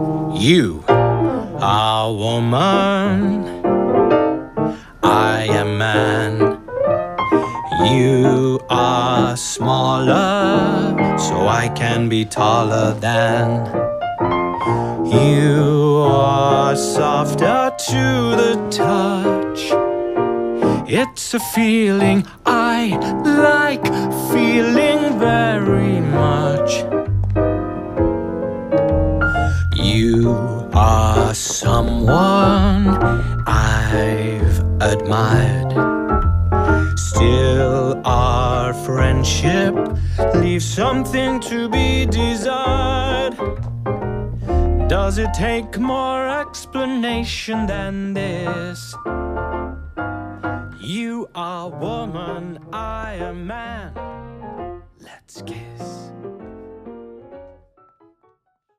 You are woman, I am man. You are smaller, so I can be taller than. You are softer to the touch. It's a feeling I like feeling very much. You are someone I've admired. Still our friendship leaves something to be desired. Does it take more explanation than this? You are woman, I am man. Let's kiss.